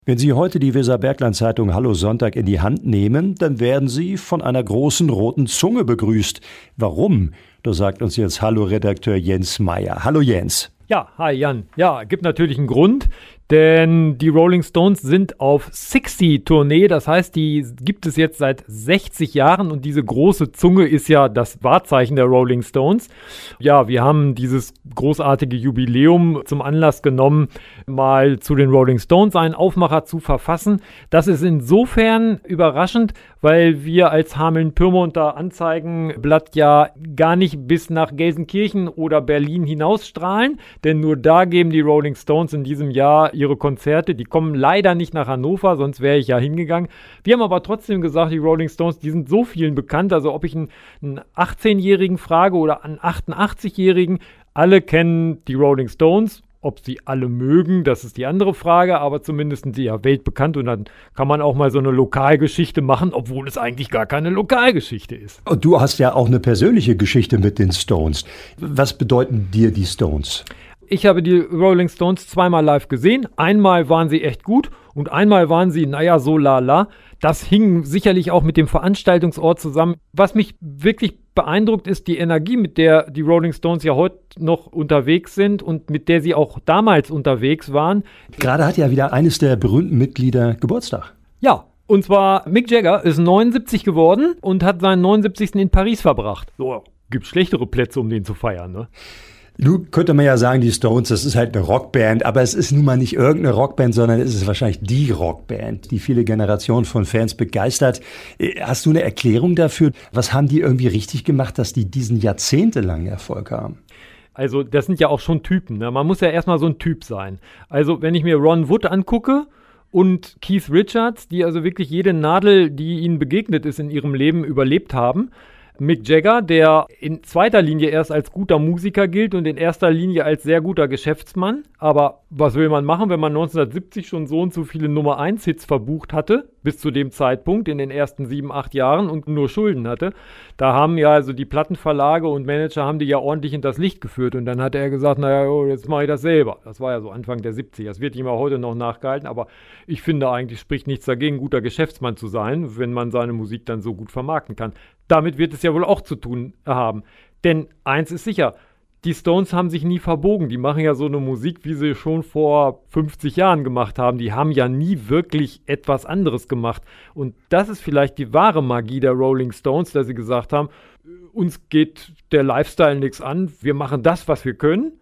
Wenn Sie heute die Weser-Bergland-Zeitung Hallo Sonntag in die Hand nehmen, dann werden Sie von einer großen roten Zunge begrüßt. Warum? Das sagt uns jetzt Hallo-Redakteur Jens Meyer. Hallo Jens. Ja, hi Jan. Ja, gibt natürlich einen Grund, denn die Rolling Stones sind auf 60-Tournee, das heißt, die gibt es jetzt seit 60 Jahren und diese große Zunge ist ja das Wahrzeichen der Rolling Stones. Ja, wir haben dieses großartige Jubiläum zum Anlass genommen, mal zu den Rolling Stones einen Aufmacher zu verfassen. Das ist insofern überraschend, weil wir als Hameln-Pyrmonter Anzeigenblatt ja gar nicht bis nach Gelsenkirchen oder Berlin hinausstrahlen, denn nur da geben die Rolling Stones in diesem Jahr ihre Konzerte. Die kommen leider nicht nach Hannover, sonst wäre ich ja hingegangen. Wir haben aber trotzdem gesagt, die Rolling Stones, die sind so vielen bekannt, also ob ich einen 18-Jährigen frage oder einen 88-Jährigen, alle kennen die Rolling Stones. Ob sie alle mögen, das ist die andere Frage, aber zumindest sind sie ja weltbekannt und dann kann man auch mal so eine Lokalgeschichte machen, obwohl es eigentlich gar keine Lokalgeschichte ist. Und du hast ja auch eine persönliche Geschichte mit den Stones. Was bedeuten dir die Stones? Ich habe die Rolling Stones zweimal live gesehen. Einmal waren sie echt gut und einmal waren sie, so lala. Das hing sicherlich auch mit dem Veranstaltungsort zusammen. Was mich wirklich beeindruckt, ist die Energie, mit der die Rolling Stones ja heute noch unterwegs sind und mit der sie auch damals unterwegs waren. Gerade hat ja wieder eines der berühmten Mitglieder Geburtstag. Ja, und zwar Mick Jagger ist 79 geworden und hat seinen 79. in Paris verbracht. So, gibt schlechtere Plätze, um den zu feiern, ne? Nun könnte man ja sagen, die Stones, das ist halt eine Rockband, aber es ist nun mal nicht irgendeine Rockband, sondern es ist wahrscheinlich die Rockband, die viele Generationen von Fans begeistert. Hast du eine Erklärung dafür? Was haben die irgendwie richtig gemacht, dass die diesen jahrzehntelangen Erfolg haben? Also das sind ja auch schon Typen, ne? Man muss ja erstmal so ein Typ sein. Also wenn ich mir Ron Wood angucke und Keith Richards, die also wirklich jede Nadel, die ihnen begegnet ist in ihrem Leben, überlebt haben, Mick Jagger, der in zweiter Linie erst als guter Musiker gilt und in erster Linie als sehr guter Geschäftsmann. Aber was will man machen, wenn man 1970 schon so und so viele Nummer-1-Hits verbucht hatte, bis zu dem Zeitpunkt in den ersten 7, 8 Jahren und nur Schulden hatte? Da haben ja also die Plattenverlage und Manager haben die ja ordentlich hinters Licht geführt. Und dann hat er gesagt, jetzt mache ich das selber. Das war ja so Anfang der 70er. Das wird ihm auch heute noch nachgehalten. Aber ich finde eigentlich spricht nichts dagegen, guter Geschäftsmann zu sein, wenn man seine Musik dann so gut vermarkten kann. Damit wird es ja wohl auch zu tun haben. Denn eins ist sicher, die Stones haben sich nie verbogen. Die machen ja so eine Musik, wie sie schon vor 50 Jahren gemacht haben. Die haben ja nie wirklich etwas anderes gemacht. Und das ist vielleicht die wahre Magie der Rolling Stones, dass sie gesagt haben, uns geht der Lifestyle nichts an. Wir machen das, was wir können.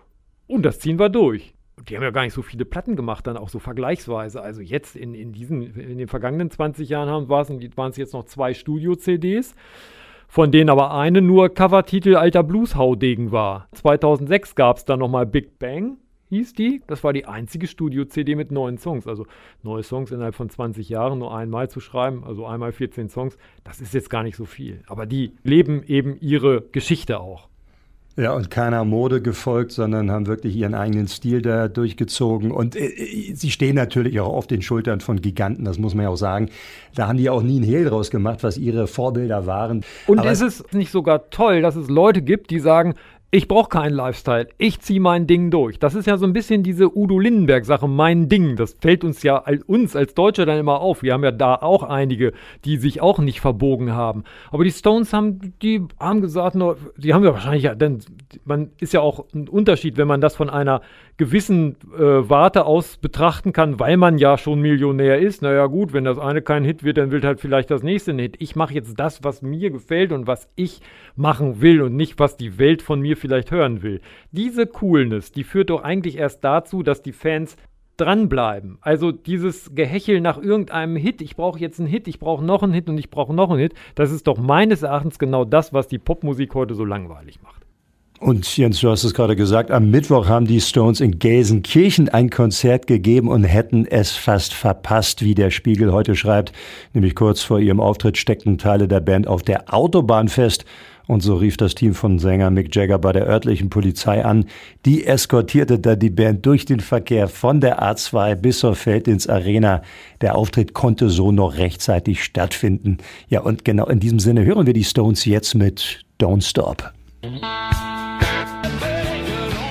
Und das ziehen wir durch. Die haben ja gar nicht so viele Platten gemacht, dann auch so vergleichsweise. Also jetzt in den vergangenen 20 Jahren waren es jetzt noch 2 Studio-CDs, von denen aber eine nur Covertitel alter Blues-Haudegen war. 2006 gab es dann nochmal Big Bang, hieß die. Das war die einzige Studio-CD mit 9 Songs. Also neue Songs innerhalb von 20 Jahren nur einmal zu schreiben, also einmal 14 Songs, das ist jetzt gar nicht so viel. Aber die leben eben ihre Geschichte auch. Ja, und keiner Mode gefolgt, sondern haben wirklich ihren eigenen Stil da durchgezogen. Und sie stehen natürlich auch auf den Schultern von Giganten, das muss man ja auch sagen. Da haben die auch nie ein Hehl draus gemacht, was ihre Vorbilder waren. Und ist es nicht sogar toll, dass es Leute gibt, die sagen, ich brauche keinen Lifestyle, ich ziehe mein Ding durch. Das ist ja so ein bisschen diese Udo Lindenberg-Sache, mein Ding. Das fällt uns ja uns als Deutsche dann immer auf. Wir haben ja da auch einige, die sich auch nicht verbogen haben. Aber die Stones haben gesagt, die haben ja wahrscheinlich, denn man ist ja auch ein Unterschied, wenn man das von einer gewissen Warte aus betrachten kann, weil man ja schon Millionär ist. Naja gut, wenn das eine kein Hit wird, dann wird halt vielleicht das nächste ein Hit. Ich mache jetzt das, was mir gefällt und was ich machen will und nicht, was die Welt von mir vielleicht hören will. Diese Coolness, die führt doch eigentlich erst dazu, dass die Fans dranbleiben. Also dieses Gehechel nach irgendeinem Hit, ich brauche jetzt einen Hit, ich brauche noch einen Hit und ich brauche noch einen Hit, das ist doch meines Erachtens genau das, was die Popmusik heute so langweilig macht. Und Jens, du hast es gerade gesagt, am Mittwoch haben die Stones in Gelsenkirchen ein Konzert gegeben und hätten es fast verpasst, wie der Spiegel heute schreibt. Nämlich kurz vor ihrem Auftritt steckten Teile der Band auf der Autobahn fest. Und so rief das Team von Sänger Mick Jagger bei der örtlichen Polizei an. Die eskortierte dann die Band durch den Verkehr von der A2 bis zur Felddienst-Arena. Der Auftritt konnte so noch rechtzeitig stattfinden. Ja, und genau in diesem Sinne hören wir die Stones jetzt mit Don't Stop.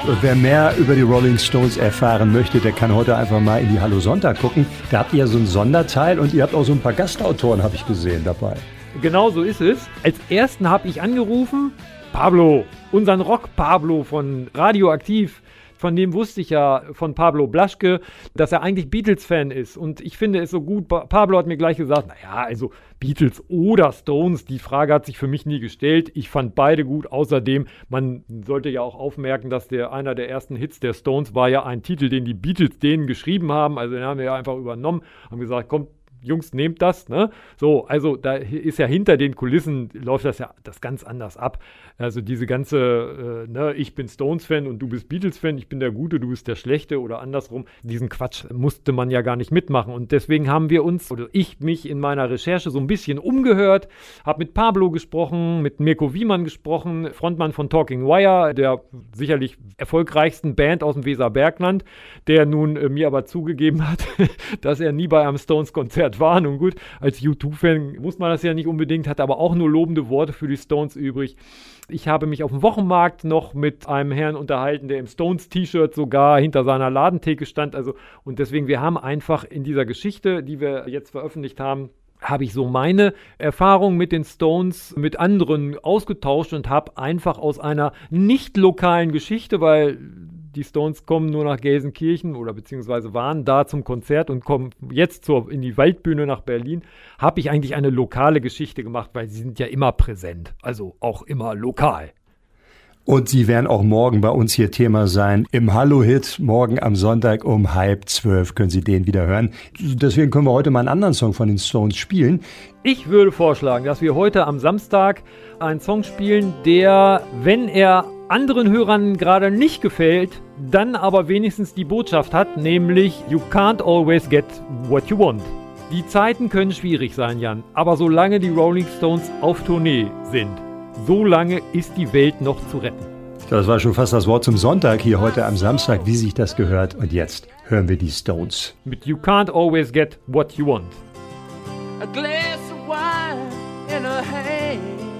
Und wer mehr über die Rolling Stones erfahren möchte, der kann heute einfach mal in die Hallo Sonntag gucken. Da habt ihr ja so ein Sonderteil und ihr habt auch so ein paar Gastautoren, habe ich gesehen, dabei. Genau so ist es. Als ersten habe ich angerufen, Pablo, unseren Rock-Pablo von Radioaktiv. Von dem wusste ich ja, von Pablo Blaschke, dass er eigentlich Beatles-Fan ist. Und ich finde es so gut, Pablo hat mir gleich gesagt, naja, also Beatles oder Stones, die Frage hat sich für mich nie gestellt. Ich fand beide gut. Außerdem, man sollte ja auch aufmerken, dass einer der ersten Hits der Stones war ja ein Titel, den die Beatles denen geschrieben haben. Also den haben wir ja einfach übernommen, haben gesagt, komm, Jungs, nehmt das, ne? So, also da ist ja hinter den Kulissen, läuft das ganz anders ab. Also diese ganze, ich bin Stones-Fan und du bist Beatles-Fan, ich bin der Gute, du bist der Schlechte oder andersrum. Diesen Quatsch musste man ja gar nicht mitmachen. Und deswegen haben wir uns, oder ich mich in meiner Recherche so ein bisschen umgehört, habe mit Pablo gesprochen, mit Mirko Wiemann gesprochen, Frontmann von Talking Wire, der sicherlich erfolgreichsten Band aus dem Weserbergland, der nun mir aber zugegeben hat, dass er nie bei einem Stones-Konzert war. Nun gut, als U2-Fan muss man das ja nicht unbedingt, hat aber auch nur lobende Worte für die Stones übrig. Ich habe mich auf dem Wochenmarkt noch mit einem Herrn unterhalten, der im Stones-T-Shirt sogar hinter seiner Ladentheke stand. Also, und deswegen, wir haben einfach in dieser Geschichte, die wir jetzt veröffentlicht haben, habe ich so meine Erfahrung mit den Stones mit anderen ausgetauscht und habe einfach aus einer nicht lokalen Geschichte, weil die Stones kommen nur nach Gelsenkirchen oder beziehungsweise waren da zum Konzert und kommen jetzt in die Waldbühne nach Berlin, habe ich eigentlich eine lokale Geschichte gemacht, weil sie sind ja immer präsent, also auch immer lokal. Und sie werden auch morgen bei uns hier Thema sein. Im Hallo-Hit, morgen am Sonntag um 11:30 können Sie den wieder hören. Deswegen können wir heute mal einen anderen Song von den Stones spielen. Ich würde vorschlagen, dass wir heute am Samstag einen Song spielen, der, wenn er anderen Hörern gerade nicht gefällt, dann aber wenigstens die Botschaft hat, nämlich You can't always get what you want. Die Zeiten können schwierig sein, Jan, aber solange die Rolling Stones auf Tournee sind, so lange ist die Welt noch zu retten. Das war schon fast das Wort zum Sonntag hier heute am Samstag, wie sich das gehört. Und jetzt hören wir die Stones. Mit You can't always get what you want. A glass of wine in her hand.